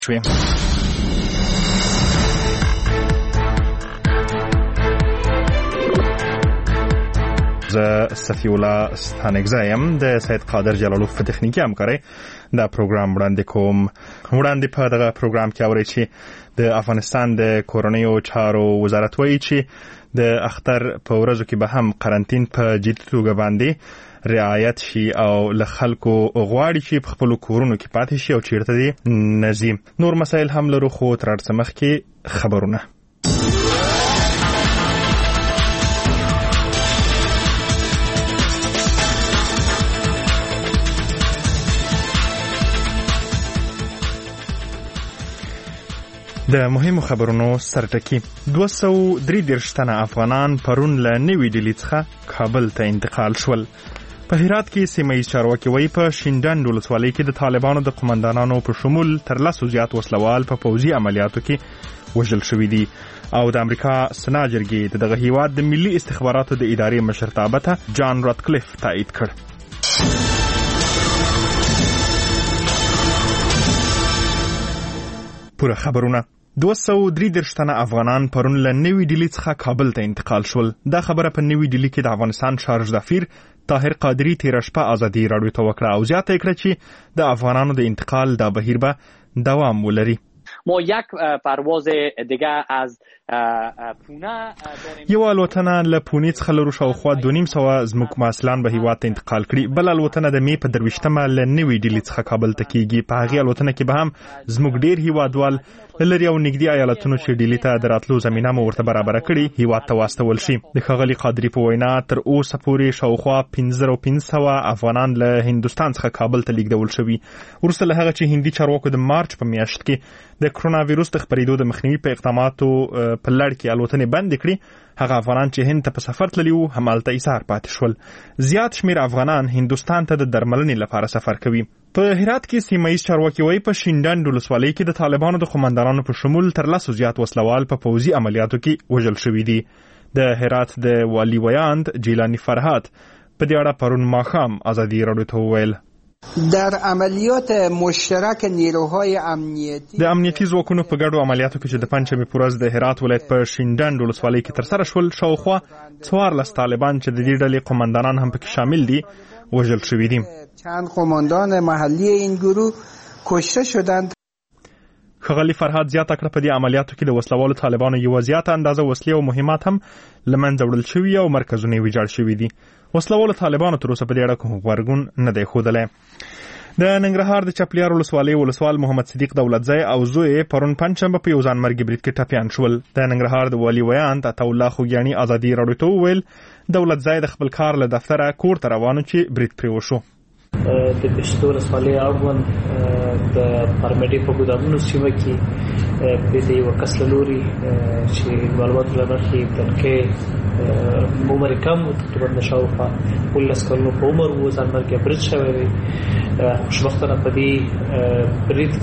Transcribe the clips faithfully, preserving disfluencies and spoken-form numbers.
شویم. زه صفی الله ستانکزی یم د سید قادر جلالوف په تخنیکي همکارۍ دا پروګرام وړاندې کوم. وړاندې په دغه پروګرام کې اورئ چې د افغانستان د کورنیو چارو وزارت وایي چې د اختر په ورځو کې به هم قرنطین په جدي توګه باندې رعایت شي او له خلکو غواړي چې په خپلو کورونو کې پاتې شي او چیرته دې نه ځي. نور مسایل هم لرو خو تر هر څه مخکې خبرونه. د مهمو خبرونو سرټکی. دوه سوه درې دېرش تنه افغانان پرون له نوې ډیلي څخه کابل ته انتقال شول. په هرات کې سیمه ییز چارواکي وایي په شینډنډ ولسوالۍ کې د طالبانو د قمندانانو په شمول تر لسو زیات وسلوال په پوځي عملیاتو کې وژل شوي دي او د امریکا سنا جرګې د دغه هیواد د ملي استخباراتو د ادارې مشرتابه ته جان راتکلیف تایید کړ. پوره خبرونه. دوه سوه درې دېرش تنه افغانان پرون له نوې ډیلي څخه کابل ته انتقال شول. دا خبره په نوې ډیلي کې د افغانستان شارژ دفیر طاهر قادری تیره شپه ازادي راډیو ته وکړه او زیاته کړه چې د افغانانو د انتقال دا بهیر به دوام ولري. ما یک پرواز دیگه از پونه یو الوتنه له پونې څخه لرو شاوخوا دوه نیم سوه زموږ محصلان به هیواد ته انتقال کړي. بل الوتنه د می په درویشتمه له نوې ډیلي څخه کابل ته کیږي. په هغې الوتنه کې به هم زموږ ډیر هیوادوال له لرې او نږدې ایالتونو چې ډیلي ته د راتلو زمینه مو ورته برابره کړي هیواد ته واستول شي. د ښاغلي قادري په وینا تر اوسه پورې شاوخوا پنځه زره پنځه سوه افغانان له هندوستان څخه کابل ته لیږدول شوي. وروسته له هغه چې هندي چارواکو د مارچ په میاشت کې د کرونا وایروس د خپرېدو د مخنیوي په اقداماتو په لړ کې الوتنې بندې کړې، هغه افغانان چې هند ته په سفر تللي وو همالته ایسار پاتې شول. زیات شمیر افغانان هندوستان ته د درملنې لپاره سفر کوي. په هرات کې سیمه ییز چارواکي وایي په شینډنډ ولسوالۍ کې د طالبانو د قمندانانو په شمول تر لسو زیات وسلوال په پوځي عملیاتو کې وژل شوي دي. د هرات د والي ویاند جیلانی فرهاد په دې اړه پرون ماښام ازادي راډیو ته وویل در عملیات مشترک نیروهای امنیتی د امنیتي ځواکونو په ګډو عملیاتو کې چې د پنجشنبې په ورځ د هرات ولایت په شینډنډ ولسوالۍ کې ترسره شول شاوخوا څوارلس طالبان چې د دې ډلې قمندانان هم پکې شامل دي وژل شوي دي. چند قماندان محلی این گروه کشته شدند. ښاغلي فرهاد زیاته کړه په دې عملیاتو کې د وسلوالو طالبانو یوه زیاته اندازه وسلې او مهمات هم له منځه وړل شوي او مرکزونه یې ویجاړ شوي دي. وسلوالو طالبانو تر اوسه په دې اړه کوم غبرګون نه دی ښودلی. د ننګرهار د چپلیار ولسوالۍ ولسوال محمد صدیق دولتزی او زوی پرون پنجشنبه په یو ځانمرګي برید کې ټپیان شول. د ننګرهار د والي ویاند عطاالله خوږیاڼي ازادي راډیو ته وویل دولتزی د خپل کار له دفتره کور ته روانو چې برید پرې وشو. د پښتو ولسوالۍ اړوند د پرمډي په ګودامونو سیمه کې د یو کس له لوري چې معلومات لري ترکه عمر کم تقریبا د شاوخوا ولس کلونو په عمر وو ځانمرګي برید شوی دی. خوشبختانه په دې برید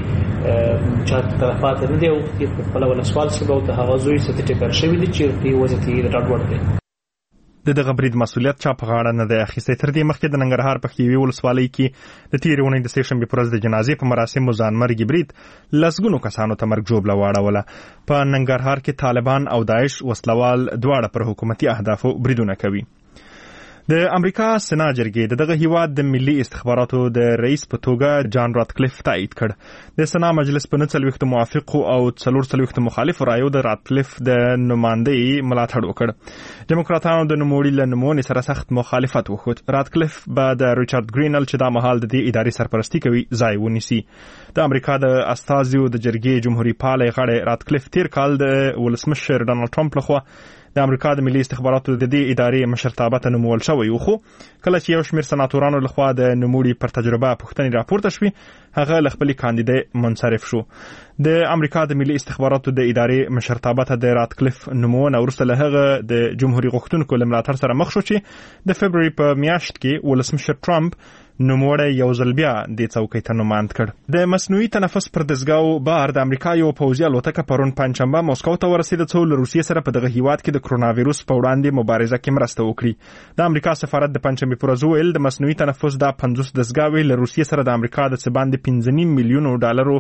کې چې طرفات نه دی او په خپل ولسوال سیمه او د هغه زوی څخه ټکر شوی دی چې په وجه یې راډوړ دی. د دغه برید مسؤلیت چا په غاړه نه دی اخیستی. تر دې مخکې د ننګرهار په خیوي ولسوالۍ کې د تېرې اونۍ د سې شنبې په ورځ د جنازې په مراسمو ځانمرګي برید لسګونو کسانو ته مرګ ژوبله واړوله. په ننګرهار کې طالبان او داعش وسلوال دواړه پر حکومتي اهدافو بریدونه کوي. د امریکا سنا جرګې د دغه هیواد د ملي استخباراتو د رئیس په توګه جان راتکلیف تایید کړ. د سنا مجلس په نهه څلوېښتو موافقو او څلور څلوېښتو مخالفو رایو د راتکلیف د نمایندګۍ ملاتړ وکړ. ډیموکراتانو د نوموړي له نومونې سره سخت مخالفت وښود. راتکلیف به د ریچارډ ګرینل چې دا مهال د دې ادارې سرپرستي کوي ځای ونیسي. د امریکا د استازیو د جرګې جمهوریت پالۍ غړی راتکلیف تیر کال د ولسمشر ډانلډ ټرمپ لخوا د امریکا د ملي استخباراتو د دې ادارې مشرتابه ته نومول شوی و، خو کله چې یو شمېر سناتورانو لخوا د نوموړي پر تجربه پوښتنې راپورته شوې هغه له خپلې کاندیدۍ منصرف شو. د امریکا د ملي استخباراتو د ادارې مشرتابه ته د راتکلیف نومونه وروسته له هغه د جمهوریت غوښتونکو له ملاتړ سره مخ شو چې د فبروري په میاشت کې ولسمشر ټرمپ نوموړی یو ځل بیا دې څوکۍ ته نوماند کړ. د مصنوعي تنفس پر دستګاو بار د امریکا یو پوځي الوتکه پرون پنجشنبه مسکو ته ورسېده څو له روسیې سره په دغه هیواد کې د کرونا وایروس په وړاندې مبارزه کې مرسته وکړي. د امریکا سفارت د پنجشنبې په ورځ وویل د مصنوعي تنفس دا پنځوس دستګاوې له روسیې سره د امریکا د څه باندې پنځه نیم میلیونو ډالرو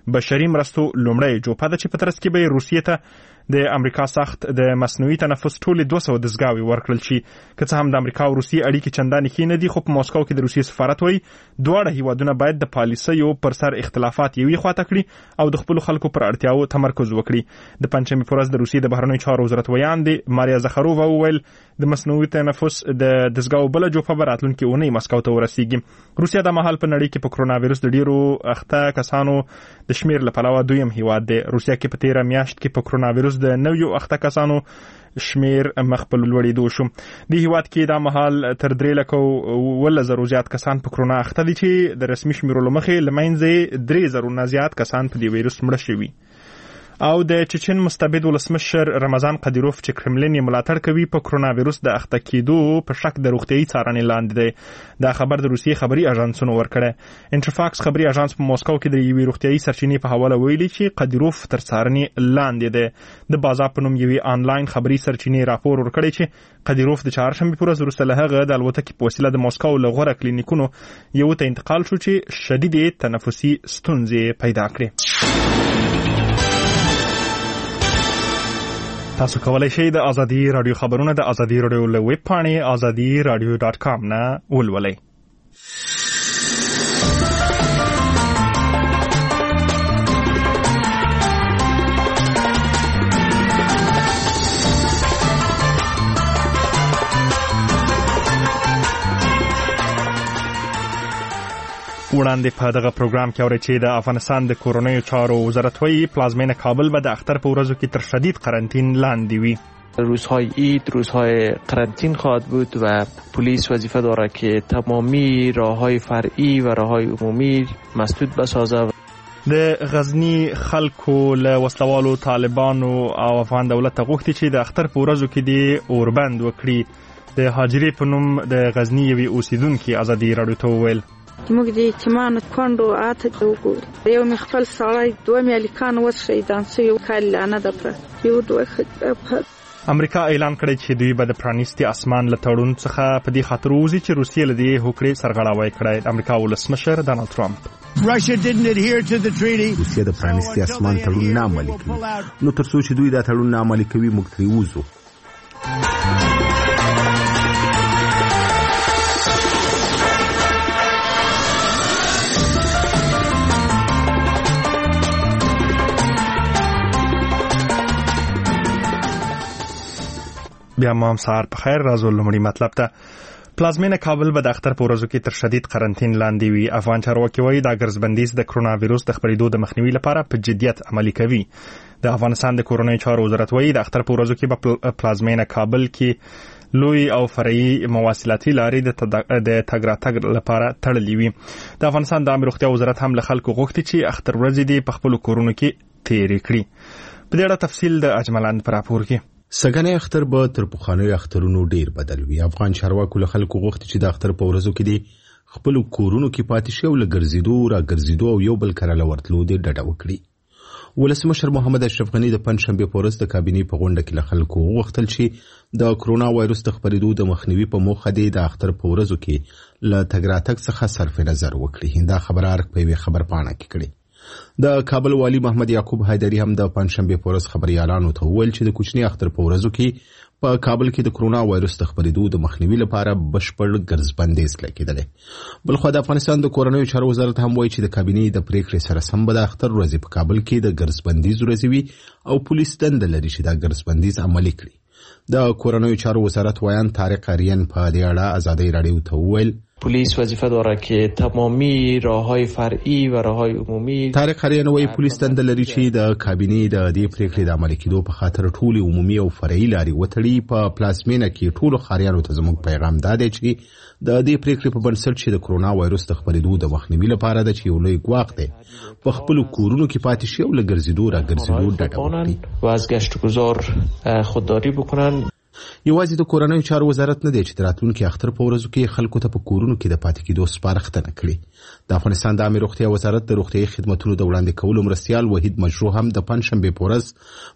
بشري مرستو لومړی جوپه ده چې په ترڅ کې به روسیې ته د امریکا سخت د مصنوعي تنفس ټولې دوه سوه دستګاوې ورکړل شي. که څه هم د امریکا او روسیې اړیکې چندانې ښې نه دي، خو په موسکو کې د روسیې سفارت وایي دواړه هیوادونه باید د پالیسیو پر سر اختلافات یوې خواته کړي او د خپلو خلکو پر اړتیاو تمرکز وکړي. د پنجشنبې په ورځ د روسیې د بهرنیو چارو وزارت ویاندې ماریا زخرووا وویل د مصنوعي تنفس د دستګاو بله جوپه به راتلونکې اونۍ مسکو ته ورسیږي. روسیه د مهال په نړۍ کې په کرونا وایرس د ډیرو اخته کسانو د شمیر له پلوه دویم هیواد دی. روسیه کې په تیره میاشت کې په کرونا وایرس د نویو اخته کسانو شمیر مخ په لوړېدو شو. د هیواد کې د مهال تر درې لکه اوولس زرو زیات کسان په کرونا اخته دي چې د رسمي شمیرو له مخې له منځه درې زرو نه زیات کسان په دې وایرس مړه شوي. او د چچن مستبد ولسمشر رمضان قدیروف چې کرملین یې ملاتړ کوي په کرونا وایرس د اخته کېدو په شک د روغتیايي څارنې لاندې دی. دا خبر د روسیې خبري اژانسونو ورکړی. انټرفاکس خبري اژانس په موسکو کې د یوې روغتیايي سرچینې په حواله ویلي چې قدیروف تر څارنې لاندې دی. د بازار په نوم یوې آنلاین خبري سرچینې راپور ورکړی چې قدیروف د چهارشنبې په ورځ وروسته له هغه د الوتکې په وسیله د موسکو له غوره کلینیکونو یو ته انتقال شو چې شدیدې تنفسي ستونزې پیدا کړې. تاسو کولای شئ د ازادي رادیو خبرونه د ازادي رادیو له ویب پاڼې ازادي رادیو ډاټ کام نه ولولئ. وړاندې په دغه پروګرام کې اورئ چې د افغانستان د کورنیو چارو وزارت وایي پلازمینه کابل به د اختر په ورځو کې تر شدید قرنطین لاندې وي. روزهای عید روزهای قرنطین خواهد بود و پلیس وظیفه دارد که تمامی راههای فرعی و راههای عمومی مسدود بسازه. د غزنی خلکو له وسلوالو طالبانو او افغان دولت غوښتي چې د اختر په ورځو کې د اوربند وکړي. د هاجرې په نوم د غزنی یوې اوسیدونکي ازادي رادیو ته وویل موږ د یتیمانو کونډو آته وګورو. یو مې خپل سړی دوه مې هلکان اوس شهیدان شوي کال لعنه ده پرته یو دوه ښځې. امریکا اعلان کړی چې دوی به د پرانیستي اسمان له تړون څخه په دې خاطر ووځي چې روسیې له دې هوکړې سرغړاوی کړی. امریکا ولسمشر ډانلډ ټرمپ روسیه د پرانیستي اسمان تړون نه عملي کوي، نو تر څو چې دوی دا تړون نه عملي کوي موږ ترې وځو. بیا ما هم سهار په خیر. راځو لومړی مطلب ته. پلازمینه کابل به د اختر په ورځو کې تر شدید قرنطین لاندې وي. افغان چارواکي وایي دا ګرځبندیز د کرونا وایرس د خپرېدو د مخنیوي لپاره په جدیت عملي کوي. د افغانستان د کورنیو چارو وزارت وایي د اختر په ورځو کې به پلازمینه کابل کې لوی او فرعي مواصلاتي لارې د تګ راتګ لپاره تړلې وي. د افغانستان د عامه روغتیا وزارت هم له خلکو غوښتي چې اختر ورځې دې په خپلو کورونو کې تېرې کړي. په دې اړه تفصیل د اجملاند په راپور کې. سګنې اختر به تر پخوانیو اخترونو ډیر بدل وي. افغان چارواکو له خلکو غوښتي چې د اختر په ورځو کې د خپل کورونو کې پاتې شي او له ګرځېدو را ګرځېدو او یو بل کره له ورتلو د ډډه وکړي. ولسمشر محمد اشرف غنی د پنځشنبې په ورځ د کابینې په غونډه کې له خلکو غوښتل چې د کرونا وایرس د خپرېدو د مخنیوي په موخه د اختر په ورځو کې له تګ راتګ څخه صرف نظر وکړي. دا خبره ارګ په یوې خبرپاڼه کې کړې. د کابل والی محمد یعقوب حیدری هم د پنځشنبې په ورځ خبريالانو ته وویل چې د کوچني اختر په ورځو کې په کابل کې د کرونا وایرس د خپرېدو د مخنیوي لپاره بشپړ ګرځبندیز لګیدلی. بلخو د افغانستان د کورنیو چارو وزارت هم وایي چې د کابینې د پریکړې سره سم به د اختر ورځې په کابل کې د ګرځبندیز ورځې وي او پولیس دنده لري چې دا ګرځبندیز عملي کړي. د کورنیو چارو وزارت ویان طارق اریان په دې اړه ازادي رادیو ته وویل پلیس وظیفه داره که تمامی راههای فرعی و راههای عمومی. طارق اریان وایي پولیس دنده لري چې د کابینې د دې پریکړې د عملي کېدو په خاطر ټولې عمومي او فرعي لارې وتړي. په پلازمینه کې ټولو ښاریانو ته زموږ پیغام دا دی چې د دې پریکړې په بنسټ چې د کرونا وایرس د خپرېدو د مخنیوي لپاره د چې یو لوی ګواښ دی په خپلو کورونو کې پاتې شي او له ګرځېدو را ګرځېدو ډډه وکړي و از گشت و گذار خودداری بکنن. یوازې د کورنیو چارو وزارت نه دی چې د راتلونکي اختر په ورځو کې خلکو ته په کورونو کې د پاتې کېدو سپارښتنه کړې. د افغانستان د عامه روغتیا وزارت د روغتیايي خدماتو د وړاندې کولو مرستیال وحید مشروع هم د پنځشنبې په ورځ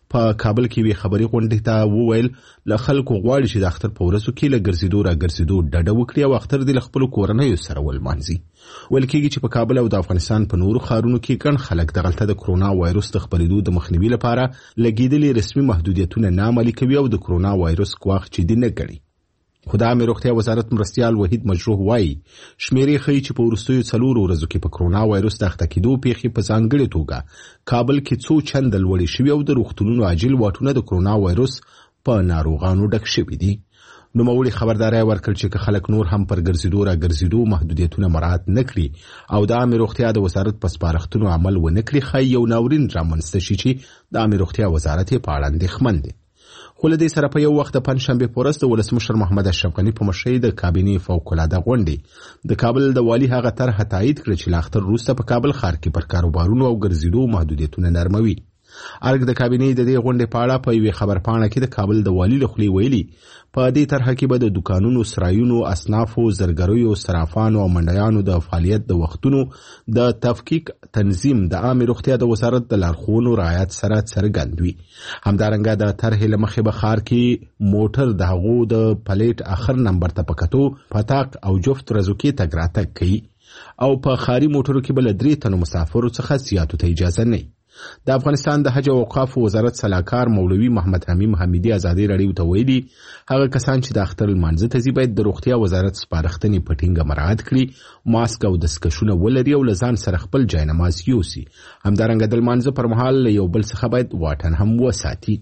په کابل کې وی خبري غونډې ته وویل له خلکو غواړي چې د اختر په ورځو کې له ګرځېدو را ګرځېدو ډډه وکړي او اختر د خپل کورنیو سره ولمانځي. ویل کېږي چې په کابل او د افغانستان په نورو ښارونو کې ګڼ خلک دغلته د کرونا وایروس د خپرېدو د مخنیوي لپاره لګېدلي رسمي محدودیتونه نه عملي کوي او د کرونا وایروس ګواښ جدي نه ګڼي. خو د عامه روغتیا وزارت مرستیال وحید مجروح وایي شمیرې ښیي چې په وروستیو څلورو ورځو کې په کرونا وایروس د اخته کېدو پیښې په ځانګړې توګه کابل کې څو چنده لوړې شوي او د روغتونونو عاجل واټونه د کرونا وایروس په ناروغانو ډک شوي دي. نوموړي خبرداری ورکړ چې که خلک نور هم پر ګرځېدو را ګرځېدو محدودیتونه مراعات نه کړي او د عامه روغتیا د وزارت په سپارښتنو عمل ونه کړي ښایي یو ناورین رامنځته شي چې د عامه روغتیا وزارت یې په اړه اندېښمن دی. خو له دې سره په یو وخت د پنجشنبې په ورځ د ولسمشر محمد اشرف غني په مشرۍ د کابینې فوق‌العاده غونډې د کابل د والي هغه طرحه تایید کړه چې له اختر وروسته په کابل ښار کې پر کاروبارونو او ګرځېدو محدودیتونه نرموي. ارګ د کابینې د دې غونډې په اړه په یوې خبرپاڼه کې د کابل د والي له خولې ویلي په دې طرحه کې به د دکانونو، سرایونو، اصنافو، زرګریو، صرافانو او منډیانو د فعالیت د وختونو د تفکیک تنظیم د عامه روغتیا د وزارت د لارښوونو رعایت سره څرګند وي. همدارنګه د طرحې له مخې به ښار کې موټر د هغو د پلیټ اخر نمبر ته په کتو پتاق او جفت ورځو کې تګ راتګ کوي او په ښاري موټرو کې به له درې تنو مسافرو څخه زیاتو ته اجازه نه. د افغانستان د حج او اوقافو وزارت سلاکار مولوي محمد حمیم حمیدي ازادي راډیو ته ویلي هغه کسان چې د اختر لمانځه ته ځي باید د روغتیا وزارت سپارښتنې په ټینګه مراعات کړي، ماسک او دستکشونه ولري او له ځان سره خپل جاینماز یوسي. همدارنګه د لمانځه پر مهال له یو بل څخه باید واټن هم وساتي.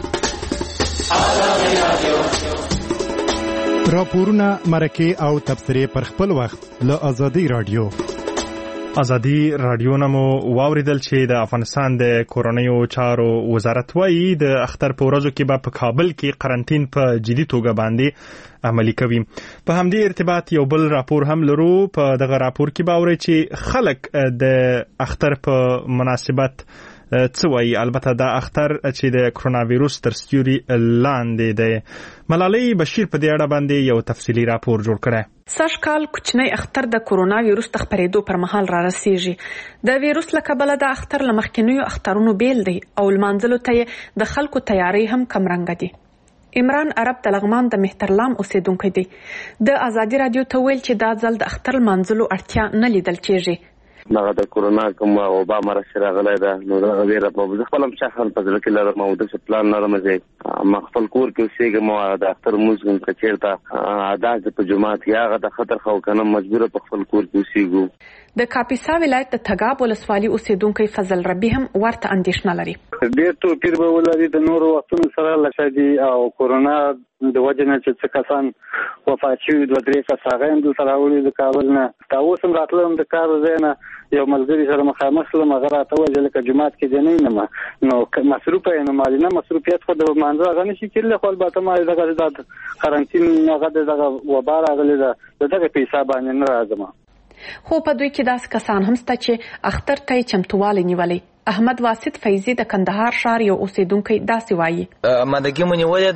راپورونه، مرکې او تبصرې پر خپل وخت له ازادي راډیو. ازادي راډیو نمو واوریدل چې د افغانستان د کورونیو چارو وزارت وایي د اختر په ورځو کې به په کابل کې قرنټین په جدي توګه باندې عملي کوي. په همدې ارتباط یو بل راپور هم لرو. په دغه راپور کې به اورئ چې خلک د اختر په مناسبت څه وایي. البته دا اختر چې د کرونا وایروس تر سیوري لاندې دی. ملالۍ بشیر په دې اړه باندې یو تفصیلي راپور جوړ کړی. سږ کال کوچنی اختر د کرونا وایروس د خپرېدو پر مهال را رسیږي. د وایروس له کبله د اختر له مخکینیو اخترونو بیل دی او لمانځلو ته یې د خلکو تیاری هم کمرنګه دي. عمران عرب د لغمان د مهترلام اوسیدونکی دی. د ازادي راډیو ته ویل چې دا ځل د اختر لمانځلو اړتیا نه لیدل کېږي. دغه د کرونا کوم وبا مرض راغلی ده نو دغه ویره په زه خپل هم شخصا په ځل کې لرم او د پلان لرم چې ما خپل کور کې اوسېږم او د اختر موږ هم چېرته عادات په جماعت یاغه د خطر خو کنه مجبور په خپل کور کې اوسېږو. د کاپیسا ولایت د تګاب ولسوالۍ اوسیدونکي فضل ربی هم ورته اندېښنه لري. ډېر توپیر به ولري د نورو وختونو سره لکه دي او کرونا د وجه نه چې څه کسان وفات شوي دوه درې کسه هغه هم دلته راوړي د کابل نه. دا اوس هم راتلم د کار ځای نه یو ملګري سره مخامخ شلم هغه راته وویل لکه جومات کې دی نه یم نو مصروفه یم نو مالینه مصروفیت خو د لمانځه هغه نشي کېدلی خو البته ما دغه د قرنټین هغه دغه وبا راغلی ده د دغه په حساب باندې نه راځم. خو په دوی کې داسې کسان هم شته چې اختر ته یې چمتووالی نیولی. احمد واسط فیضي د کندهار ښار یو اوسیدونکی داسې وایي. مادګي مو نیولې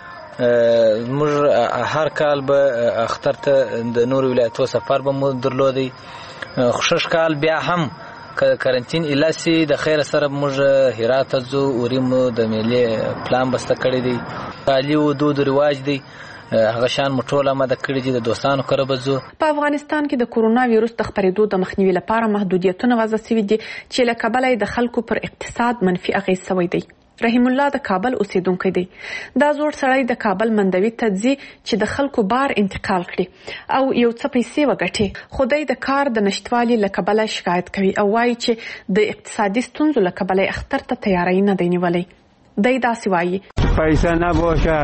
ده موږ هر کال به اختر ته د نورو ولایتو سفر به مو درلودی. خوشش کال بیا هم کرنټین الاسي د خیر سره موږ هرات ته ځو وریم د میلې پلان بسته کړی دی. تعلی او دود رواج دی هغه شان مټوله ماده کړی دي د دوستانو کره بزو. په افغانستان کې د کرونا وایروس د خپرېدو د مخنیوي لپاره محدودیتونه وضع شوي دي چې له کبله د خلکو پر اقتصاد منفي اغېز شوی دی. رحیم الله د کابل اوسیدونکی دی. دا زوړ سړی د کابل مندوي ته ځي چې د خلکو بار انتقال کړي او یو څه پیسې وګټي. خو دی د کار د نشتوالي له کبله شکایت کوي او وایي چې د اقتصادي ستونزو له کبله اختر ته تیاری نه دی نیولی. دی داسې وایي پیسې نه باشه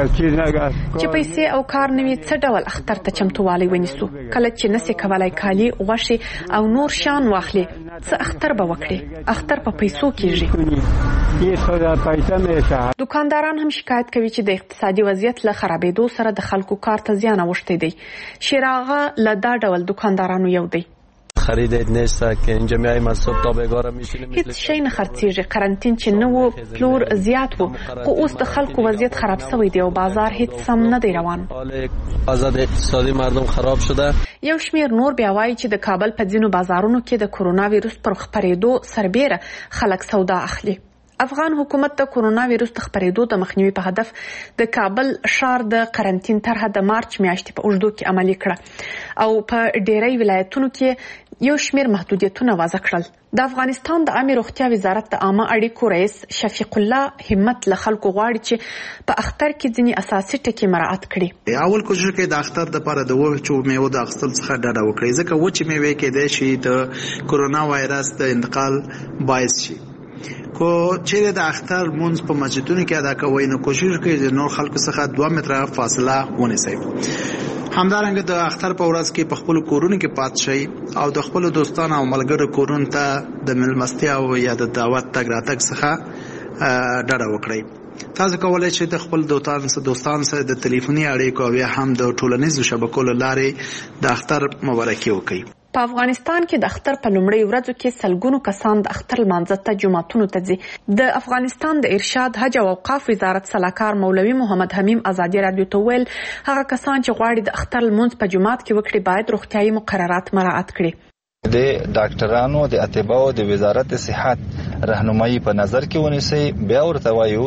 چې پیسې او کار نه وي څه ډول اختر ته چمتووالی ونیسو. کله چې نسي کولای کالي غوښې او نور شیان واخلي څه اختر به وکړي. اختر په پیسو کېږي. دکانداران هم شکایت کوي چې د اقتصادي وضعیت له خرابېدو سره د خلکو کار ته زیان اوښتی دی. شیراغه له دا ډول دکاندارانو یو دی. خریدت نیست که اینجا میایم از صبح تا بگاره میشینیم. هیڅ شی نه خرڅیږي. قرنټین چې نه و پلور زیات و خو اوس د خلکو وضعیت خراب شوی دی او بازار هیڅ سم نه دی روان. آزاد اقتصادي مردم خراب شده. یو شمیر نور بیا وایي چې د کابل په ځینو بازارونو کې د کرونا وایروس پر خپرېدو سربېره خلک سودا اخلي. افغان حکومت د کرونا وایروس د خپرېدو د مخنیوي په هدف د کابل ښار د قرنطین طرحه د مارچ میاشتې په اوږدو کې عملي کړه او په ډېری ولایتونو کې یو شمېر محدودیتونه وضع کړل. د افغانستان د عامه روغتیا وزارت د عامه اړیکو رئیس شفیق الله همت له خلکو غواړي چې په اختر کې ځینې اساسي ټکي مراعات کړي. اول کوشش کوي د اختر لپاره د وچو میوو د اخیستلو څخه ډډه وکړي، ځکه وچې میوې کېدای شي د کرونا وایرس د انتقال باعث شي. کو چې د اختر مونږ په مسجدونو کې ادا کوي نو کوشش کوي چې نور خلکو څخه دوه متره فاصله ونیسي. همدارنګه د اختر په ورځ کې په خپل کورونو کې پات شي او د خپل دوستانو او ملګرو کورونو ته د ملمستیا او یا د دعوت تګ راتګ څخه ډډه وکړي. تاسو کولای شئ د خپل دوستانو سره د ټلیفوني اړیکو او یا هم د ټولنیزو شبکو له لارې د اختر مبارکي وکړئ. په افغانستان کې د اختر په لومړۍ ورځو کې سلګونو کسان د اختر لمانځه ته جوماتونو ته ځي. د افغانستان د ارشاد حج او اوقاف وزارت سلاکار مولوي محمد حمیم ازادي رادیو ته ویل هغه کسان چې غواړي د اختر لمونځ په جومات کې وکړي باید روغتیايي مقررات مراعات کړي. د ډاکټرانو د اتباعو د وزارت صحت راهنمایي په نظر کې ونیسي. بیا ورته وایو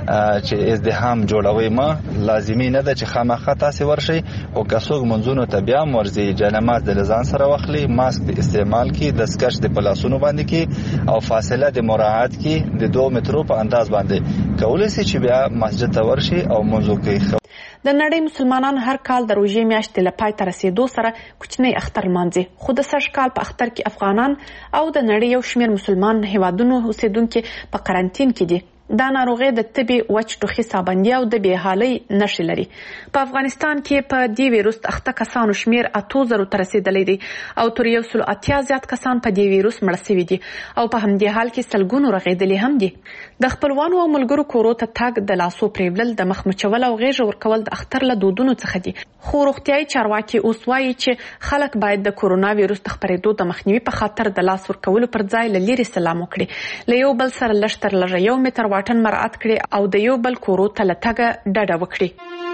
چې ازدحام جوړوي ما لازمي نه ده چې خامخا تاسو ورشي او که څوک منځونو ته بیا مرزي جنماز د لزان سره واخلي، ماسک استعمال کی، دستکش د پلاسونو باندې کی او فاصله د مراعات کی د دوه مترو په انداز باندې کولای شي چې بیا مسجد ته ورشي او منځو کوي. د نړۍ مسلمانان هر کال د روژې میاشتې له پای ته رسیدو سره کوچنی اختر لمانځي، خو د سږ کال په اختر کې افغانان او د نړۍ یو شمېر مسلمان هیوادونو اوسیدونکي په قرنطین کې دي. دا ناروغي د تبې، وچ ټوخي، سابندي او د بېحالۍ نښې لري. په افغانستان کې په دې ویروس اخته کسانو شمیر اتو زرو ته رسیدلی دی او تر یو سل اتیا زیات کسان په دې ویروس مړه شوي دي او په همدې حال کې سلګونو رغېدلي هم دي. د خپلوانو او ملګرو کورو ته تګ، د لاسو پریولل، د مخ مچول او غېږه ورکول د اختر له دودونو څخه دي. خو روغتیايي چارواکي اوس وایي چې خلک باید د کرونا ویروس د خپرېدو د مخنیوي په خاطر د لاس ورکولو پر ځای له لرې سلام وکړي، له یو بل سره لږ تر لږه یو متر واټن مراعات کړي او د یو بل کورو ته له تګه ډډه وکړي.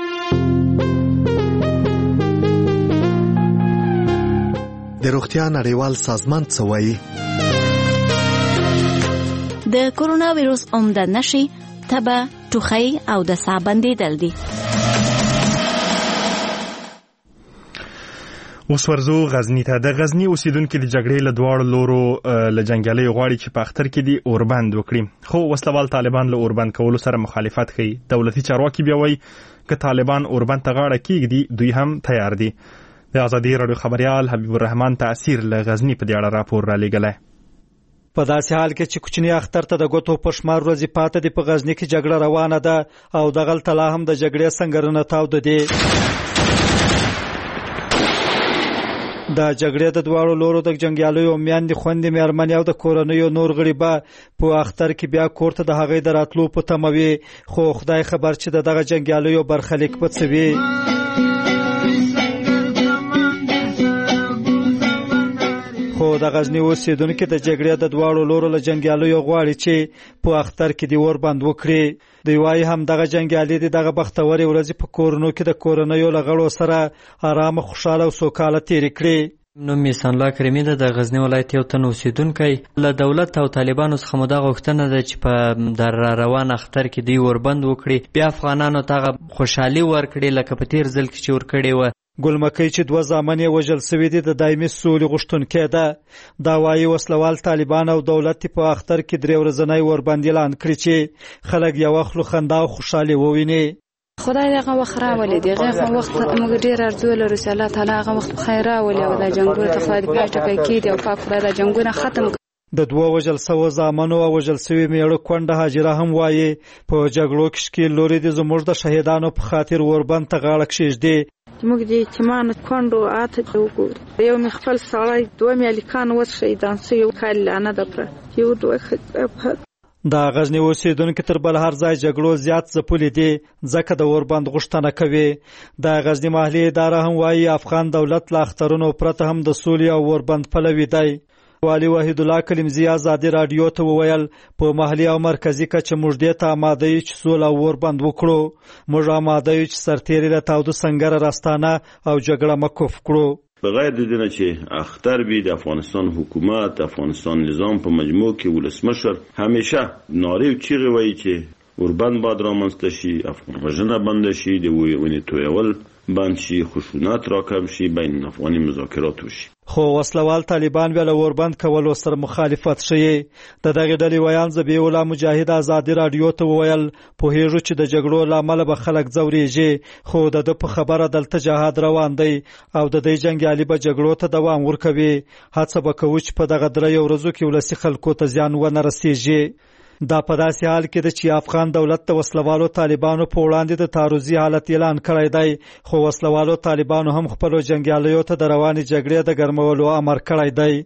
د روغتیا نړیوال سازمان څه وایي؟ د کرونا ویروس عمده نښې تبه، ټوخی او د ساه بندېدل دي. اوس ورځو غزنی ته. د غزنی اوسیدونکو د جګړې له دواړو لورو له جنګیالۍ غواړي چې په اختر کې دي اوربند وکړي، خو وسلوال طالبان له اوربند کولو سره مخالفت کوي. دولتي چارواکي بیا وایي که طالبان اوربند ته غاړه کېږدي دوی هم تیار دي. د ازادي راډیو خبريال حبیب الرحمن تاثیر له غزنی په دې اړه راپور را لېږلی. په داسې حال کې چې کوچنی اختر ته د ګوتو په شمار ورځې پاته دي، په غزنی کې جګړه روانه ده او دغلته لا هم د جګړې سنګرونه تاوده دي. د جګړې د دواړو لورو د جنګیالیو میندې، خویندې، مېرمنې او د کورنیو نور غړي به په اختر کې بیا کور ته د هغې د راتلو په تمه وي، خو خدای خبر چې د دغه جنګیالیو برخلیک به څه وي. خو د غزنی اوسیدونکو د جګړې د دواړو لورو له جنګیالیو غواړي چې په اختر کې دی اوربند وکړي. دوی وايي هم دغه جنګیالي دي دغه بختوري ورځې په کورونو کې د کورنیو له غړو سره آرامه، خوشاله او سوکاله تېرې کړي. نوم یې سانلا کریمي ده، د غزنی ولایت یو تن اوسیدونکی. له دولت او طالبانو څخه مو دا غوښتنه ده چې په در روان اختر کې دوی اوربند وکړي، بیا افغانانو ته هغه خوشحالي ورکړي لکه په تېر ځل کې چې ورکړې وه. ګلمکۍ چې دوه زامن یې وژل سوي دي د دایمي سولې غوښتونکې ده. دا وایي وسلوال طالبان او دولت په اختر کې درې ورځنی اوربند اعلان کړي چې خلک یوه خوله خندا او خوشحالي وویني. خدای دغه وخت راولي، دغه وخت موږ ډېر ارزو لرو چې الله تعالی هغه وخت خیر راولي او د جنګونو ته خدای دې پاټه کړي او پاک خدای د جنګونه ختم. د دوه وژل سوو زامنو او وژل سوي میړه کونډه هاجره هم وایي په جګړو کې ښکېل لورې دي زموږ د شهیدانو په خاطر اوربند ته غاړه کښېږدي. موږ د یتیمانو کونډو آته ته وګورو، یو مې خپل سړی، دوه مې هلکان اوس شهیدان سوي، یو کال لعنه ده پرته، یو دوه ښځې. د غزنی اوسیدونکو تر بل هر ځای جګړو زیات ځپلي دي ځکه د اوربند غوښتنه کوي. د غزنی محلي اداره هم وایي افغان دولت له اخترونو پرته هم د سولې او اوربند پلوی دی. والي وحید الله کلیمزی ازادي رادیو ته وویل په محلي او مرکزی کچه موږ دې ته آماده یو چې سوله او اوربند وکړو. موږ آماده یو چې سرتېري له تاوده سنګره راستانه او جګړه مکف کړو. بغیر د دې نه چې اختر وي د افغانستان حکومت افغانستان نظام په مجموع کې ولسمشر همیشه نارې او چیغې وایي چې اوربند باید رامنځته شي، افغان وژنه بنده شي، د وینې تویول بند شي، خشونت راکم شي، بین افغاني مذاکرات وشي. خو وسلوال طالبان ویل اوربند کولو سره مخالفت شي. د دغه ډلې ویان زبیح الله مجاهد ازادي رادیو ته ویل په هیڅ چې د جګړو لامل به خلک زوريږي، خو د په خبره دلته جهاد روان دی او د دې جنگیالي به جګړو ته دوام ورکوي. هڅه به کوي چې په دغه درې ورځو کې ولسی خلکو ته ځان ونه رسیږي. دا په داسې حال کې ده چې افغان دولت د وسلوالو طالبانو په وړاندې د تعرضي حالت اعلان کړی دی، خو وسلوالو طالبانو هم خپلو جنګیالیو ته د روانې جګړې د ګرمولو امر کړی دی.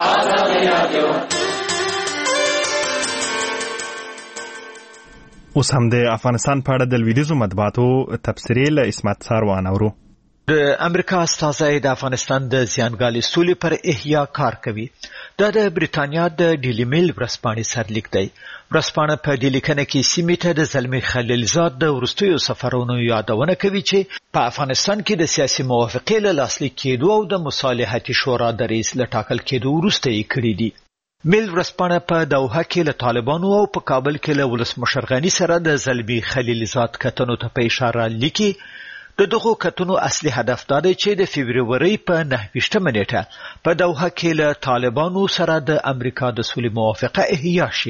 اوس هم د افغانستان په اړه د لویدیځو مطبوعاتو تبصرې له اسمت ساروان اورو. د امریکا استازی د افغانستان د زیانګالي سولې پر احیا کار کوي. دا د بریتانیا د ډیلی میل ورځپاڼې سرلیک دی. ورځپاڼه په دې لیکنه کې سیمې ته د زلمي خلیلزاد د وروستیو سفرونو یادونه کوي چې په افغانستان کې د سیاسي موافقې له لاسلیک کېدو او د مصالحتي شورا د رئیس له ټاکل کېدو وروسته یې کړي دي. میل ورځپاڼه په دوحه کې له طالبانو او په کابل کې له ولسمشر غني سره د زلمي خلیلزاد کتنو ته په اشاره لیکي. د دغو کتنو اصلي هدف دا دی چې د فبرورۍ په نهه ویشتمه نیټه په دوحه کې له طالبانو سره د امریکا د سولې موافقه احیا شي.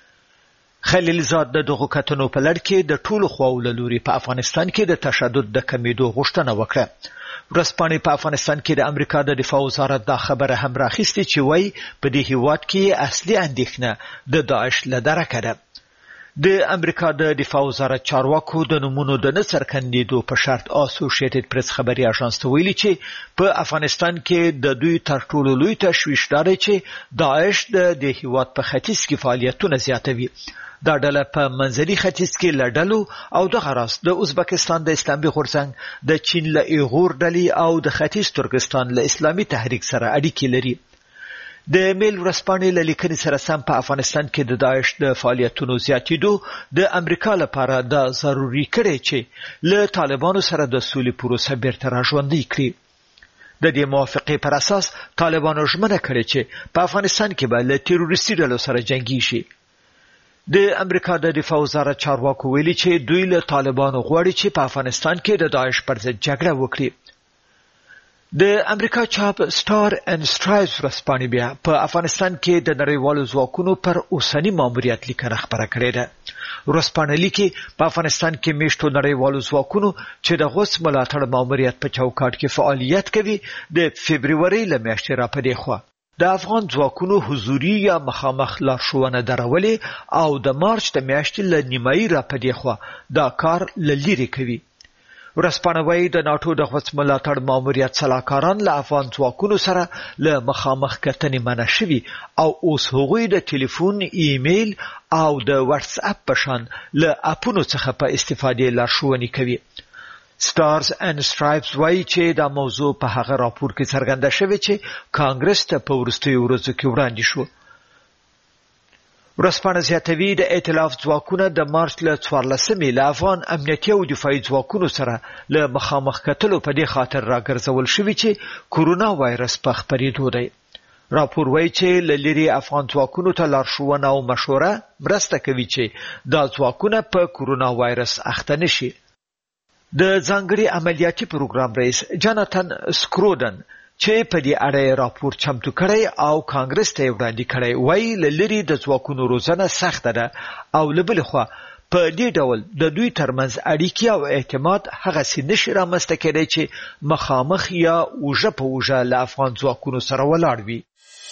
خلیلزاد د دغو کتنو په لړ کې د ټولو خواو له لوري په افغانستان کې د تشدد د کمیدو غوښتنه وکړه. ورځپاڼې په افغانستان کې د امریکا د دفاع وزارت دا خبره هم راخیستې چې وایي په دې هیواد کې اصلي اندېښنه د داعش له درکه ده. د امریکا د دفاع وزارت چارواکو د نمونو د نه څرګندېدو په شرط اسوسییټډ پریس خبري اژانس ته ویلي چې په افغانستان کې د دوی تر ټولو لوی تشویش دا دی چې داعش د دې هیواد په ختیځ کې فعالیتونه زیاتوي. دا ډله په منځني ختیځ کې له ډلو او دغه راز د ازبکستان د اسلامي غورځنګ، د چین له ایغور ډلې او د ختیځ ترکستان له اسلامي تحریک سره اړیکې لري. د میل ورځپاڼې له لیکنې سره سم په افغانستان کې د داعش د فعالیتونو زیاتېدو د امریکا لپاره دا ضروري کړی چې له طالبانو سره د سولې پروسه بیرته راژوندۍ کړي. د دې موافقې پر اساس طالبانو ژمنه کړې چې په افغانستان کې به له تروریستي ډلو سره جنګېږي. د امریکا د دفاع وزارت چارواکو ویلي چې دوی له طالبانو غواړي چې په افغانستان کې د داعش پر ضد جګړه وکړي. د امریکا چاپ سٹار اینڈ سټرایپس ورځپاڼې بیا په افغانستان کې د نړیوالو ځواکونو پر اوسنی ماموریت لیکنه خپره کړې ده. ورځپاڼه لیکي په افغانستان کې میشتو نړیوالو ځواکونو چې د غوث ملاتړ ماموریت په چوکاټ کې فعالیت کوي د فبرورۍ له میاشتې راپدې خوا د افغان ځواکونو حضوري یا مخامخ لارښوونه درولې او د مارچ د میاشتې له نیمایي راپدې خوا دا کار له لرې کوي. ورځپاڼه وايي د ناټو د غوث ملاتړ ماموریت سلاکاران له افغان ځواکونو سره له مخامخ کتنې منع شوي او اوس هغوی د ټلیفون، ایمیل او د واتس اپ په شان له اپونو څخه په استفادې لارښوونې کوي. سټارز اینڈ سټرایپس وايي چې دا موضوع په هغه راپور کې څرګنده شوې چې کانګرس ته په وروستیو ورځو کې وړاندې شو. ورځپاڼه زیاتوي د ائتلاف ځواکونه د مارچ له څوارلسمې له افغان امنیتي او دفاعي ځواکونو سره له مخامخ کتلو په دې خاطر راګرځول شوي چې کورونا وایرس په خپرېدو دی. راپور وایي چې له لرې افغان ځواکونو ته لارښوونه او مشوره مرسته کوي چې دا ځواکونه په کورونا وایرس اخته نشي. د ځانګړي عملیاتي پروګرام رئیس جاناتن سکرودن چې په دې اړه راپور چمتو کړی او کانګرس ته وړاندې کړی وایي له لرې د ځواکونو روزنه سخته ده او له بلې خوا په دې ډول د دوی ترمنځ اړیکې او اعتماد هغسې نشي رامنځته کېدی چې مخامخ یا اوږه په اوږه له افغان ځواکونو سره ولاړ وي.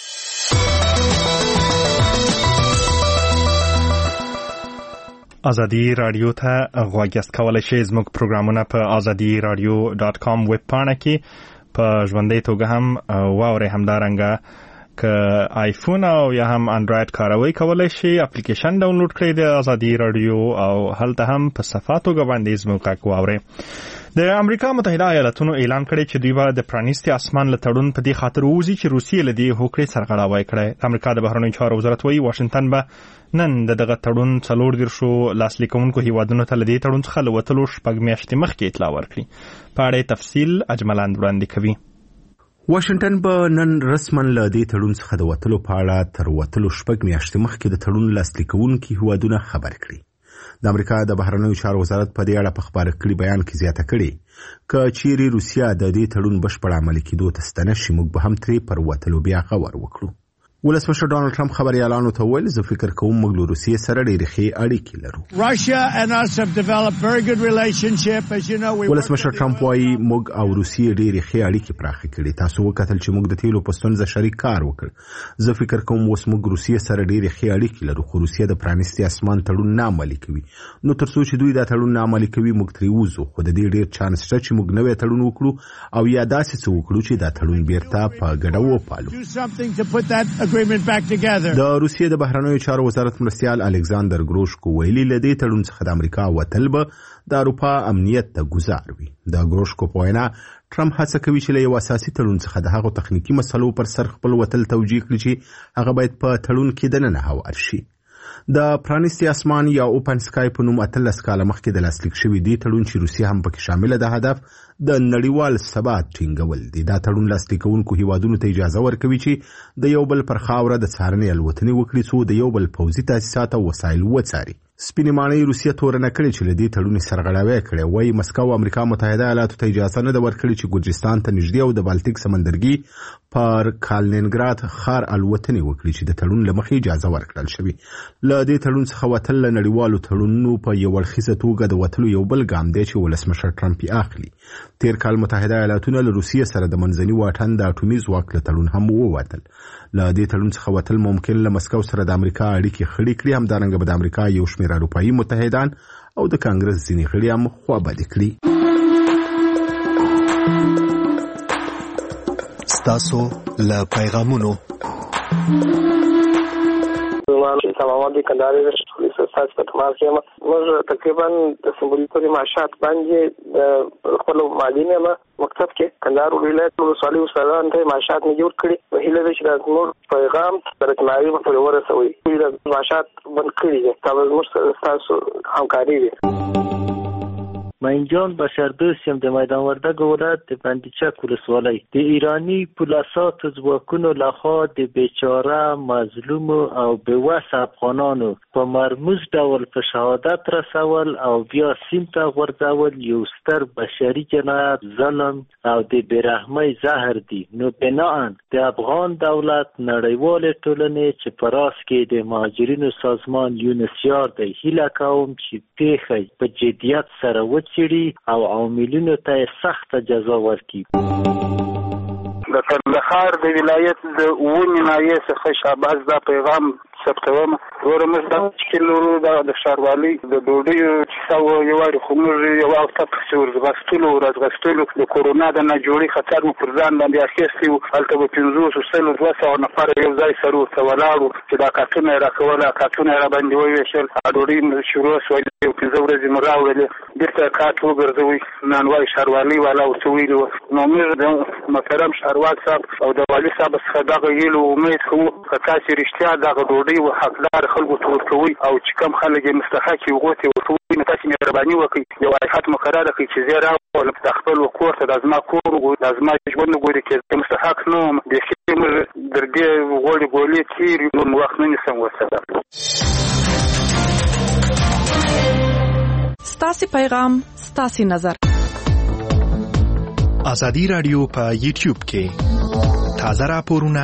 ازادي رادیو ته غوږ یاست، کولی شئ زموږ پروګرامونه په ازادي رادیو ډاټ کام ویب پاڼه کې په ژوندۍ توګه هم واورئ. همدارنګه که آیفون او یا هم انډراید کاروئ کولی شئ اپلیکیشن ډاونلوډ کړئ د ازادي رادیو او هلته هم په صفحه توګه باندې زموږ غږ واورئ. د امریکا متحده ایالاتونو اعلان کړی چې دوی به د پرانیستي اسمان له تړون په دې خاطر ووځي چې روسیې له دې هوکړې سرغړاوی کړی. د امریکا د بهرنیو چارو وزارت وایي واشنګټن به نن د دغه تړون څلور دېرشو لاسلیکونکو هیوادونو ته له دې تړون څخه له وتلو شپږ میاشتې مخکې اطلاع ورکړي. په اړه تفصیل اجملاند وړاندې کوي. واشنگټن به نن رسما له دې تړون څخه د وتلو په اړه تر وتلو شپږ میاشتې مخکې د تړون لاسلیک کوونکي هیوادونه خبر کړي. د امریکا د بهرنیو چارو وزارت په دې اړه په خبره کړي بیان کې زیاته کړي که چیرې روسیا د دې تړون بشپړ عملي کېدو ته ستنه شي موږ به هم ترې پر وتلو بیا غور وکړو. ولسمشر ډانلډ ټرمپ خبريالانو ته وویل زه فکر کوم موږ له روسیې سره ډېرې ښې اړیکې لرو. ولسمشر ټرمپ وایي موږ او روسیې ډېرې ښې اړیکې پراخې کړې. تاسو وکتل چې موږ د تیلو په ستونزه شریک کار وکړ. زه فکر کوم اوس موږ روسیې سره ډېرې ښې اړیکې لرو خو روسیه د پرانیستي اسمان تړون نه عملي کوي. نو تر څو چې دوی دا تړون نه عملي کوي موږ ترې وځو خو د دې ډېر چانس شته چې موږ نوی تړون وکړو او یا داسې څه وکړو چې دا تړون بیرته په ګډه وپالو. د روسیې د بهرنیو چارو وزارت مرستیال الکساندر ګروشکو ویلي له دې تړون څخه د امریکا وتل به د اروپا امنیت ته ګزار وي. د ګروشکو په وینا ټرمپ هڅه کوي چې له یو اساسي تړون څخه د هغو تخنیکي مسلو پر سر خپل وتل توجیه کړي چې هغه باید په تړون کې دننه هوار شي. د پرانیستي اسمان یا اوپن سکای په نوم اتلس کاله مخکې د لاسلیک شوي دی تړون چې روسیه هم پکې شامله ده هدف د نړیوال ثبات ټینګول دي. دا تړون لاسلیک کوونکو هیوادونو ته اجازه ورکوي چې د یو بل پر خاوره د څارنې الوتنې وکړي څو د یو بل پوځي تاسیسات او وسایل وڅاري. سپینې ماڼۍ روسیه تورنه کړې چې له دې تړون سرغړاوی کړی. وایي مسکو امریکا متحده ایالاتو ته اجازه نه ده ورکړې چې ګورجستان ته نږدې او د بالټیک سمندرګي پر کالینینګراد ښار الوتنې وکړي چې د تړون له مخې اجازه ورکړل شوې. له دې تړون څخه وتل له نړیوالو تړونونو په یو اړخیزه توګه د وتلو یو بل ګام دی چې ولسمشر ټرمپ یې اخلي. تیر کال متحده ایالاتونه له روسیې سره د منځني واټن د اټومي ځواک له تړون هم ووتل. له دې تړون څخه وتل ممکن له مسکو سره د امریکا اړیکې خړې کړي. همدارنګه به د امریکا یو شمېر اروپایي متحدان او د کانګرس ځینې غړي هم خوابدي کړي. ستاسو له پیغامونو تماما دي کندهاري د پولیس استاد په تماس کې موږ تقریبا د سمبولیکو معاشات باندې د خپل معلمینه مکتب کې کندهار ولایت ولسوالۍ استادان ته معاشات نه جوړ کړي. په هیله ده چې د نور پیغام ترکمناري په ورسوي د معاشات بند کړي دي. تاسو موږ تاسو همکاري دي. من جان بشردوست یم د میدان وردګ ولایت د بندیچک ولسوالۍ. د ایرانی پولاسات ځواکونو لخوا د بیچاره مظلوم او بېوسه افغانانو په مرموز ډول په شهادت رسول او بیا سیم ته غورځول یو ستر بشري جنایت، ظلم او د بېرحمۍ زهر دی. نو بناءً د افغان دولت نړیوالې ټولنې چې په راس کې د مهاجرینو سازمان یونسیار دی هیله کوم چې پیښه په جدیت سره وڅېړي او عاملینو ته سخت جزا ورکړي. د کندهار د ولایت د اوومې ناحیې څخه شاباس دا پیغام ثبتوم. ورمز دا چې لورو د ښاروالۍ د ډوډۍ چې سو یو وړي خو موږ یو هفته پسې ورځغستلو ورځغستلو د کورونا د ناجوړي خطر مو پر ځان باندې اخیستی و. هلته به پنځوس سلو دوه سوه نفره یو ځای سره ورته ولاړو چې دا کارتونه یې راکول، کارتونه یې راباندې وویشل. ډوډۍ شروع شوه، یو پنځه ورځې مو راوړلې، بېرته کارت وګرځوئ. نانوای ښاروالۍ والا ورته ویلي وو. نو موږ د محترم ښاروال صاحب او د والي صاحب څخه دغه هیلو امید کوو که تاسې رښتیا دغه ډوډۍ و حقدار خلکو ته ورکوئ او چې کوم خلک یې مستحق یې هغو ته یې ورکوئ، نو تاسې مهرباني وکړئ یو هیئت مقرره کړئ چې زه یې راولم د خپل کور ته، دا زما کور وګوري، دا زما ژوند وګوري چې زه مستحق نه وم. بیخي موږ در دې غوړې ګولې تېر یو، نور وخت نه نیسم ورسره. ستاسې پیغام ستاسې نظر. ازادي رادیو په یوټیوب کې تازه راپورونه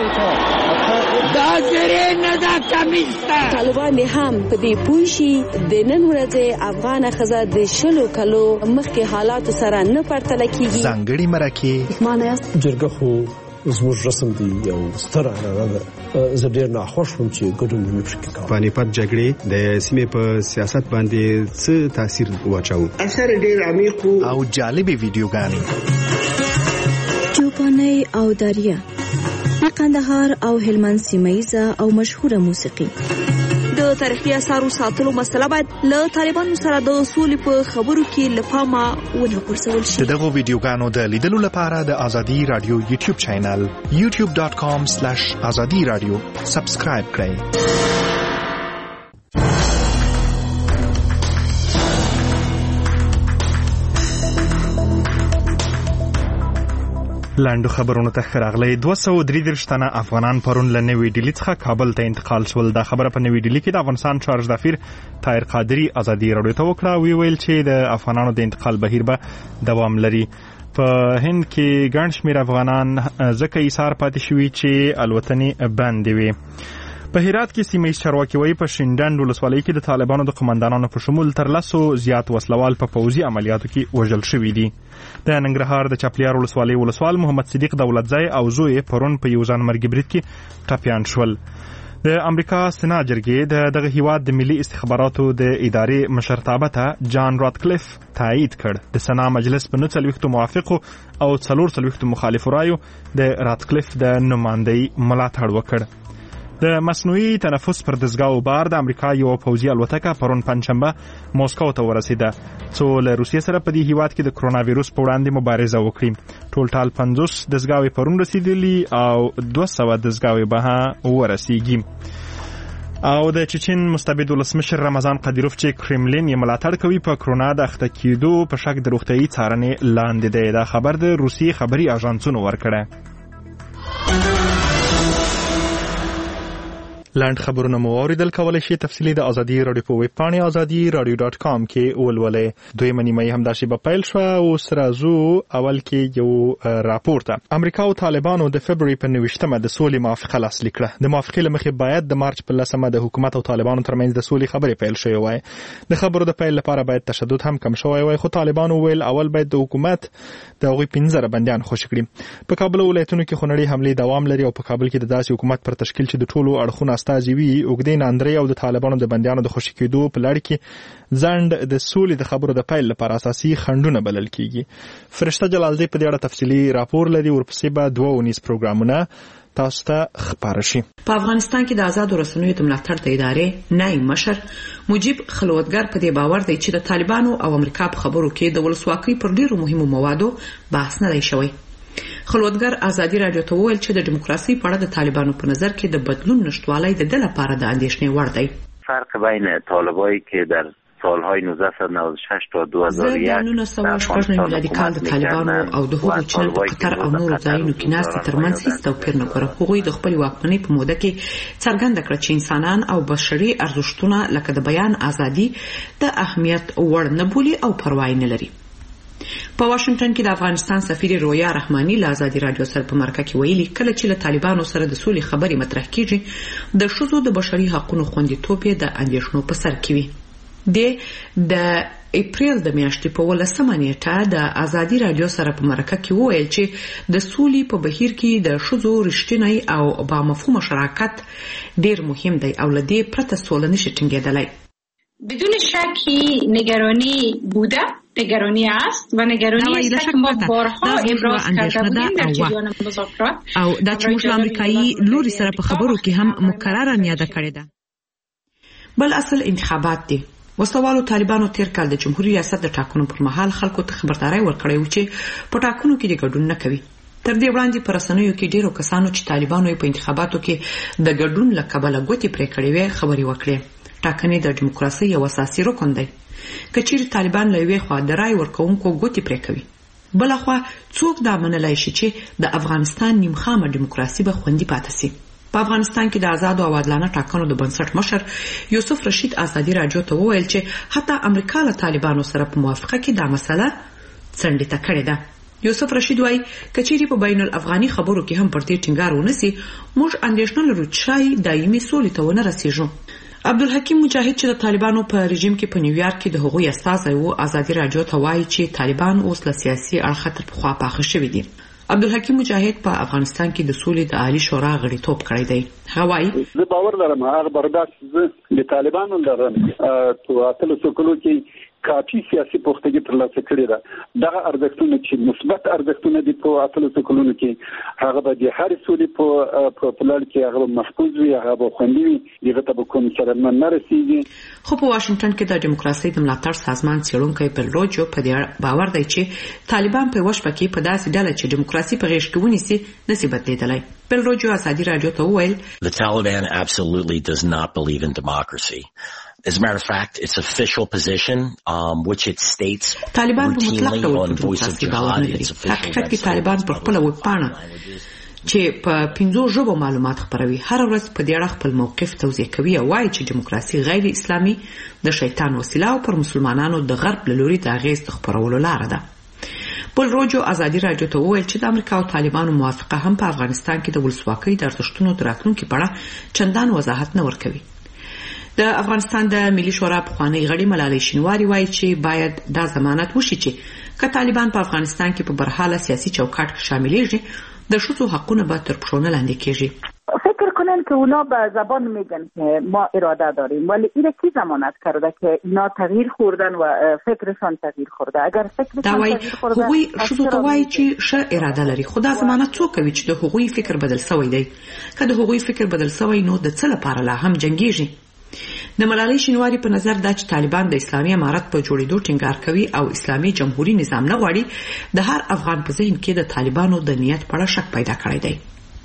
دا زری نه دا کمیسته طالبان هم په دې پوه شي د نن ورځې افغان ښځه د شلو کلو مخکې حالاتو سره نه پرتله کیږي. ځانګړي مرکې معنی جرګه خو زموږ رسم دی یو ستر عنعنه ده. زه ډېر ناخوښ وم چې ګډون مې پکې کاوه. پانیپت جګړې د سیمې په سیاست باندې څه تاثیر واچاوه؟ اثر ډېر عمیق او جالبې ویډیوګانې، چوپانۍ او داریا، د قندهار او هلمند سیمه‌ییزه او مشهوره موسیقي. د تاریخي اثارو ساتلو مسله باید له طالبانو سره د اصول په خبرو کې له پامه ونه غورځول شي. دغه ویډیوګانو د لیدلو لپاره د ازادي رادیو یوټیوب چینل یوټیوب ډاټ کام سلیش ازادي رادیو سبسکرایب کړئ. لاندو خبرونو ته راغلي دوه سوه درې دېرش تنه افغانان پرون له نوې ډیلي څخه کابل ته انتقال شول. دا خبره په نوې ډیلي کې د افغانستان چارج دافیر طاهر قادری ازادي راډیو ته وکړه. وی ویل چې د افغانانو د انتقال بهیر به دوام لري. په هند کې ګڼ شمېر افغانان ځکه ایثار پاتې شوي چې الوتنې بندې وي. په هرات کې سیمه ایز چارواکي وایي په شینډنډ ولسوالۍ کې د طالبانو د قمندانانو په شمول تر لسو زیات وسلوال په پوځي عملیاتو کې وژل شوي دي. د ننګرهار د چپلیار ولسوالۍ ولسوال محمد صدیق دولتزی او زوی پرون په یو ځانمرګي برید کې ټپیان شول. د امریکا سنا جرګې د دغه هیواد د ملي استخباراتو د ادارې مشرتابه ته جان راتکلیف تایید کړ. د سنا مجلس په نهه څلوېښتو موافقو او څلور څلوېښتو مخالفو رایو د راتکلیف د نمایندګۍ ملاتړ وکړ. د مصنوعي تنفس پر دستګاو بار د امریکا یو پوځي الوتکه پرون پنځشنبه موسکو ته ورسیده څو له روسیې سره په دې هیواد کې د کرونا وایروس په وړاندې مبارزه وکړي. ټول ټال پنځوس دستګاوې پرون رسیدلي او دوه سوه دستګاوې به ورسیږي. او د چچن مستبد ولسمشر رمضان قدیروف چې کرملین یې ملاتړ کوي په کرونا د اخته کېدو په شک د روغتیايي څارنې لاندې دی. دا خبر د روسیې خبري اژانسونو ورکړی. لاند خبرونه مو اوریدل کولای شي تفصیلی د ازادي رادیو په ویب پاڼه ازادي رادیو ډاټ کام کې ولولئ. دویمه نیمه هم داسې به پیل شو او سرازو اول کې یو راپور ته امریکا او طالبانو د فبرवरी په نوښتمه د سولې موافقه لاسلیک کړه. د موافقې لمخې باید د مارچ په لسمه د حکومت او طالبانو ترمنځ د سولې خبرې پیل شوې وای. د خبرو د پیل لپاره باید تشدد هم کم شوی وای، خو طالبانو ویل اول باید د حکومت د هغوی پنځه بندیان خوشي کړي. په کابل ولایتونو کې خونړۍ حملې دوام لري او په کابل کې د داسې حکومت پر تشکیل چې د ټولو اړخونو استازي وي اوګدین اندري او د طالبانو د بندیانو د خوشي کېدو په لړ کې ځند د سولې د خبرو د پیل لپاره اساسي خنډونه بلل کیږي. فرشته جلالزی په دې اړه تفصیلی راپور لري، ورپسې به دوه ونیس پروګرامونه تاسو ته خبر شي. په افغانستان کې د آزاد رسنیو د ملاتړ د ادارې نائب مشر مجيب خلوتګر په دې باور دی چې د طالبانو او امریکا په خبرو کې د ولسواکۍ پر ډیرو مهمو موادو بحث نه دی شوی. خلوتګر ازادي رادیو ته وویل چې د دیموکراسي په اړه د طالبانو په نظر کې د بدلون نشټوالی د دې لپاره د اندېښنې وړ دی. فرق بین طالبایی که در سالهای نوزده نود و شش تا دو هزار و یک د نولس سوه شپږ میلادي کال د طالبانو او د هغو چې نن په قطر او نورو ځایونو کې ناستې ترمنځ هیڅ توپیر نه ګورم. هغوی د خپلې واکمنۍ په موده کې څرګنده کړه چې انسانان او بشري ارزښتونه لکه د بیان ازادي د اهمیت وړ نه بولي او پروا یې نه لري. په واشنگټن کې د افغانستان سفیر رویا رحماني له ازادي رادیو سره په مرکه کې ویلي کله چې له طالبانو سره د سولې خبرې مطرح کیږي د ښځو د بشري حقوقو خوندیتوب د اندېښنو په سر کې وي. د اپریل د میاشتې په ولسمه نیټه د ازادي رادیو سره په مرکه کې وویل چې د سولې په بهیر کې د ښځو رښتینی او با مفهوم شراکت ډیر مهم دی او له دې پرته سوله نشي ټینګېدلی. بدون شکی نگرانی بوده، نگرانی است و نگرانی است که ما بارها ابراز کرده بودیم در جریان مذاکرات او دا چې موږ له امریکایي لوري سره په خبرو کې هم مکرره یاد کړې ده. بل اصل انتخابات دي. وسوالو طالبانو تیر کال د جمهوریت ریاست د ټاکنو پر مهال خلکو ته خبرداري ورکړې و چې په ټاکنو کې د ګډون نه کوي. تر دې وړاندې پر رسنیو کې ډیرو کسانو چې طالبانو په انتخاباتو کې د ګډون لکبله ګوتې پرې کړې وې خبري وکړې. ټاکنې د دیموکراسي یو اساسي رکن دی. کچیر طالبان له یوې خوا د رای ورکوونکو ګوتې پرې کوي، بل خوا څوک دا منلای شي چې د افغانستان نیمخامه دیموکراسي به خوندي پاتې شي. په افغانستان کې د آزاد او عادلانه ټاکنو د بنسټ مشر یوسف رشید ازادي رادیو ته وویل چې حتی امریکا له طالبانو سره په موافقه کې دا مسله څنډه کړې ده. یوسف رشید وايي کچيري په بین الافغاني خبرو کې هم پر دې ټینګار ونسي موږ اندېښنه لرو چې دایمي سولې ته ونه رسیږو. عبدالحکیم مجاهد چې د طالبانو په رژیم کې په نیویارک کې د هغوی استازی وو ازادي رادیو ته وایي چې طالبان اوس له سیاسي اړخه تر پخوا پاخه شوي دي. عبدالحکیم مجاهد په افغانستان کې د سولې د عالی شورا غړیتوب کړی دی. هغه وایي زه باور لرم هغه برداشت زه د طالبانو لرم په اتلسو کلو کې کافي سیاسي پختګي ترلاسه کړې ده. دغه ارزښتونه چې مثبت ارزښتونه دي په اتلسو کلونو کې هغه به د هر سولې په په لړ کې هغه محفوظ وي، هغه به خوندي وي، دغه ته به کوم څرمن نه رسیږي. خو په واشنگټن کې د دیموکراسي د ملاتړ سازمان څېړونکی بل روجو په دې باور دی چې طالبان په وشپه کې په داسې ډله چې دیموکراسي په غېږ کې ونیسي نشي بدلیدلی. بل روجو ازادي رادیو ته وویل The Taliban absolutely does not believe in democracy. As a matter of fact, it's official position, um, which it states طالبان په مطلق routinely ډول on په Voice of ډیموکراسي باور Jihad. نه لري. It's په official حقیقت کې website. طالبان پر خپله ویبپاڼه چې په پنځو ژبو معلومات خپروي هر ورځ په دې اړه خپل موقف توضیح کوي او وایي چې ډیموکراسي غیر اسلامي د شیطان وسیله او پر مسلمانانو د غرب له لوري د اغیز د خپرولو لاره ده. پول روجو ازادي راډیو ته وویل چې د امریکا او طالبانو موافقه هم په افغانستان کې د ولسواکۍ د ارزښتونو د راتلونکي په اړه چندان وضاحت نه ورکوي. د افغانستان د ملي شورا پخوانی غړي ملالۍ شینواري وایي چې باید دا ضمانت وشي چې که طالبان په افغانستان کې په برحاله سیاسي چوکاټ کې شاملېږي د ښځو حقونه به تر پښو نه لاندې کېږي. فکر کنن که اونا به زبان میگن که ما اراده داریم ولی این کی ضمانت کرده که اینا تغییر خوردن و فکرشان تغییر خورده. اگر فکرشان تغییر خورده هغوی ښځو ته وایي چې ښه اراده لري خو دا ضمانت څوک کوي چې د هغوی فکر بدل شوی دی. که د هغوی فکر بدل شوی نو د څه لپاره لا هم جنګیږي. د ملالۍ شینواري په نظر دا چې طالبان د اسلامي امارت په جوړېدو ټینګار کوي او اسلامي جمهوریت نظام نه غواړي د هر افغان په ذهن کې د طالبانو د نیت په اړه شک پیدا کړی دی.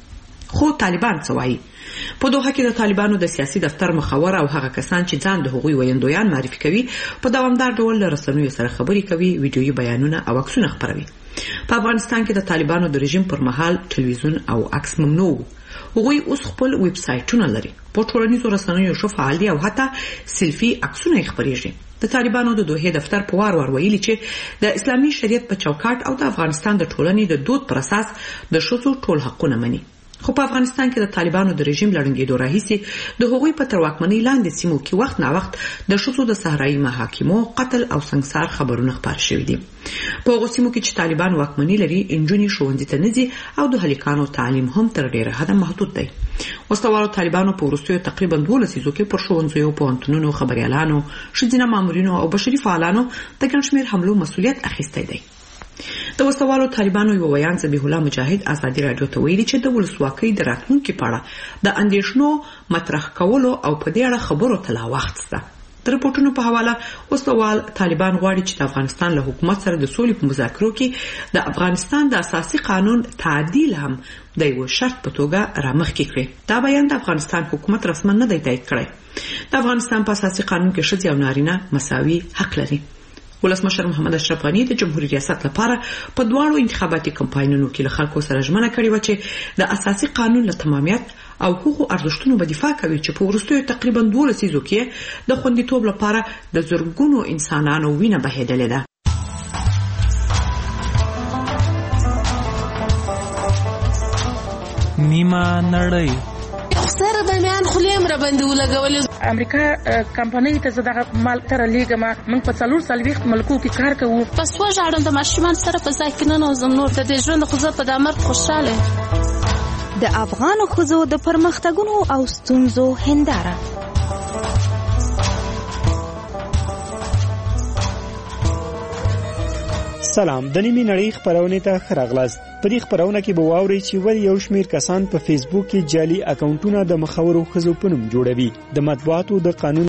خو طالبان څه وایي؟ په دوحه کې د طالبانو د سیاسي دفتر مخور او هغه کسان چې ځان د هغوی ویندویان معرفي کوي په دوامدار ډول له رسنیو سره خبرې کوي، ویډیويي بیانونه او عکسونه خپروي. په افغانستان کې د طالبانو د رژیم پر مهال ټلویزیون او عکس ممنوع وو. هغوی اوس خپل ویب سایټونه لري، په ټولنیزو رسنیو ښه فعال دي او حتی سیلفي عکسونه یې خپریږي. د طالبانو د دوحې دفتر په وار وار ویلي چې د اسلامي شریعت په چوکاټ او د افغانستان د ټولنې د دود پر اساس د ښځو ټول حقونه مني. خو په افغانستان کې د طالبانو د رژیم لړنګېدو راهیسې د هغوی په تر واکمنۍ لاندې سیمو کې وخت نا وخت د ښځو د صحرایي محاکمو قتل او سنګسار خبرونه خپاره شوي دي. په هغو سیمو کې چې طالبان واکمني لري نجونې ښوونځي ته نه ځي او د هلکانو تعلیم هم تر ډېره حده محدود دی. وسلوالو طالبانو په وروستیو تقریبا دولس لسیزو کې پر ښوونځیو، پوهنتونونو، خبریالانو، ښځینه مامورینو او بشري فعالانو د ګڼ شمېر حملو مسؤلیت اخیستی دی. د وسلوالو طالبانو یو ویان ذبیح الله مجاهد ازادي راډیو ته ویلي چې د ولسواکۍ د راتلونکي په اړه د اندېښنو مطرح کولو او په دې اړه خبرو ته لا وخت شته. د رپورټونو په حواله وسلوال طالبان غواړي چې د افغانستان له حکومت سره د سولې په مذاکرو کې د افغانستان د اساسي قانون تعدیل هم د یو شرط په توګه رامخکې کړي. دا بیان د افغانستان حکومت رسما نه دی تایید کړی. د افغانستان په اساسي قانون کې ښځې او نارینه مساوي حق لري. ولسمشر محمد اشرف غنی د جمهوریت ریاست لپاره په دواړو انتخاباتي کمپاینونو کې له خلکو سره ژمنه کړې و چې د اساسي قانون له تمامیت او حقوقو ارزښتونو به دفاع کوي چې په وروستیو تقریبا دوه لسیزو کې د خوندیتوب لپاره د زرګونو انسانانو وینه بهېدلې ده. نیمه نړۍ سره د میان خلیم را باندې ولګولې. امریکا کمپنۍ ته زده مال تر لیګما موږ په څلور سلويخت ملکو کې کار کوو. پس وژاړم د ماشومان سره په ځای کې نه نوزم نور د دې ژوند خو زه په دامر خوشاله. د افغانو ښځو د پرمختګونو او ستونزو هنداره. سلام، د نیمې نړۍ خبرونه ته ښه راغلاست. په دې خبرونه کې به واورئ چې ولې یو شمېر کسان په فیسبوک کې جعلي اکاونټونه د مخورو ښځو په نوم جوړوي. د مطبوعاتو د قانون